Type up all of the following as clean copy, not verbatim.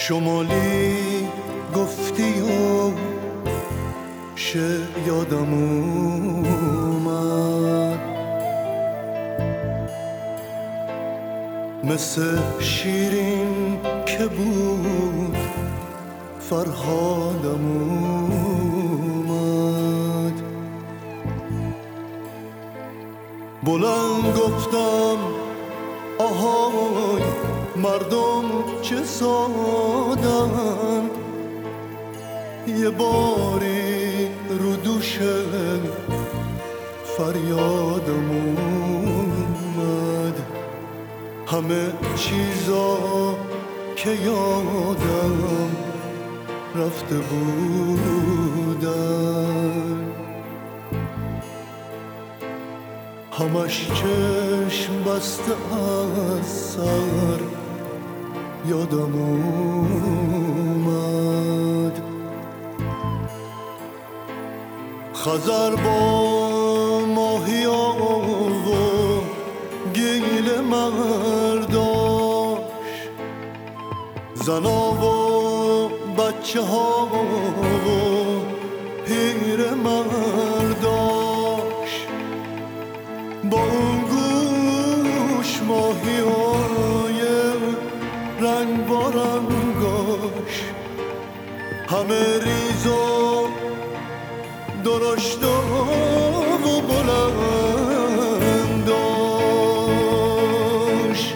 شمالی گفتی و یادم اومد، مثل شیرین که بود فرهادم اومد. بلند گفتم آهای مردم چه سادن، یه باری رو دوش فریادم اومد. همه چیزا که یادم رفته بودن، همش چشم بسته از سر یادم اومد. خزر با ماهیا و گیل مرداش، زنا و بچه ها و پیر مرداش، با اون گوش ماهیای رنگ با رنگاش، همه ریز و درشت و بلنداش.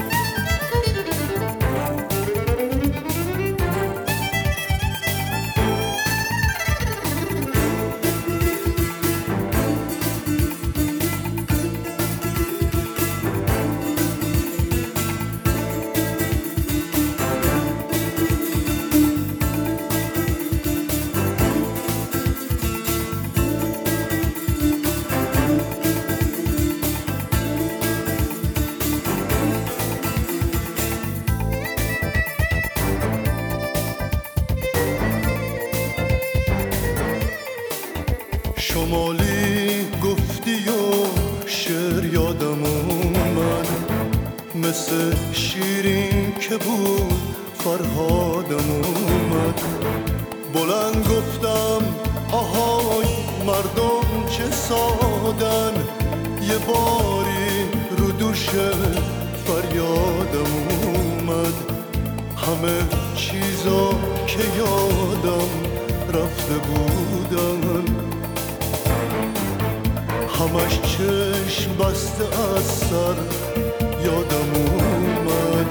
شمالی گفتی و شعر یادم اومد، مثل شیرین که بود فرهادم اومد. بلند گفتم آهای مردم چه سادن، یه باری رو دوش فریادم اومد. همه چیزا که یادم رفته بودن، همش چشم بسته از سر یادم اومد.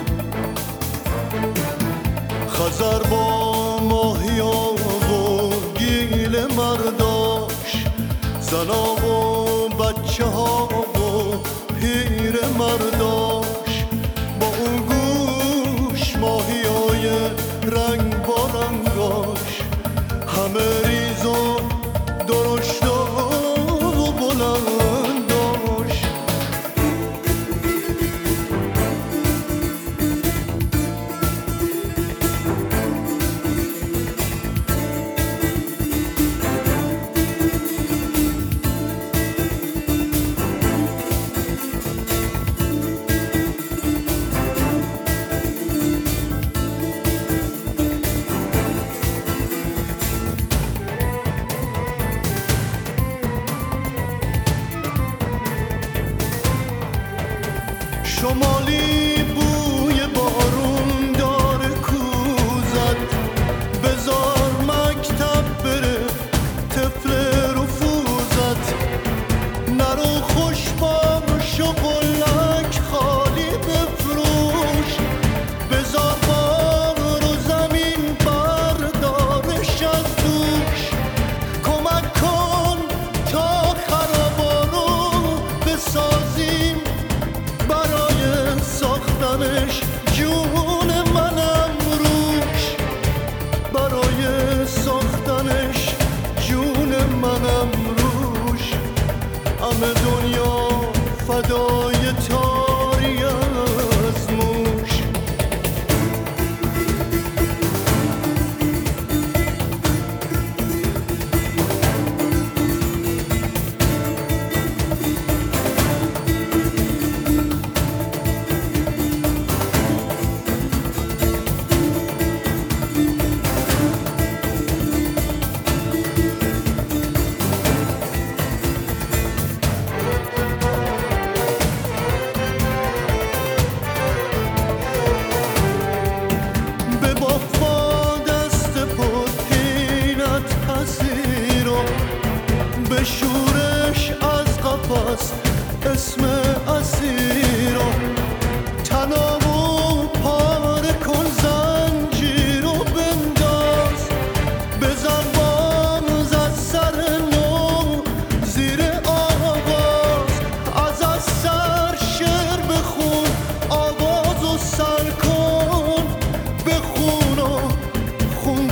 خزر با ماهیا و گیل مرداش، زنا و بچه ها و پیر مرداش، با اون گوش ماهیای رنگ با رنگاش، همه ریز و درشت و بلنداش. شمالی بوی بارون داره کوزد، بذار مکتب بره طفل رفوزت، نرو خوش باش و قلک خالی بفروش، بذار بار و زمین بردارش از دوش، کمک کن تا خرابا رو بسازیم، برای ساختنش جون منم روش، برای ساختنش جون منم روش. همه دنیا فدای تاری از موش.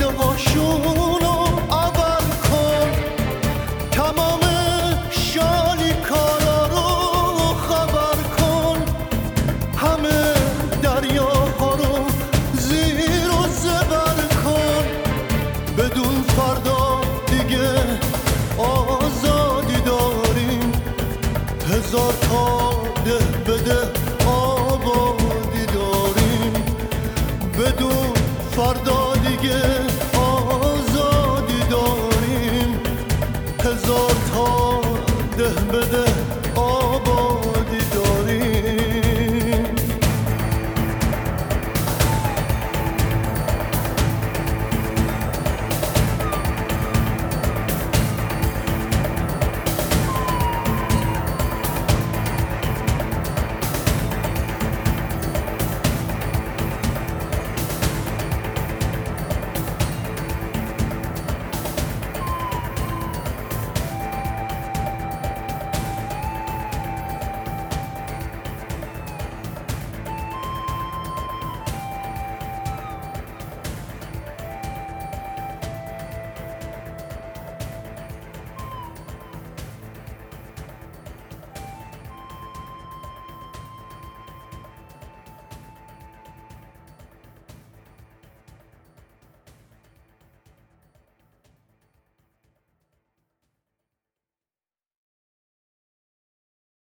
ایده هاشونو عبر کن، تمام شالیکارا رو خبر کن، همه دریاها رو زیر و زبر کن، بدون فردا دیگه آزادی داریم، هزار تا ده بده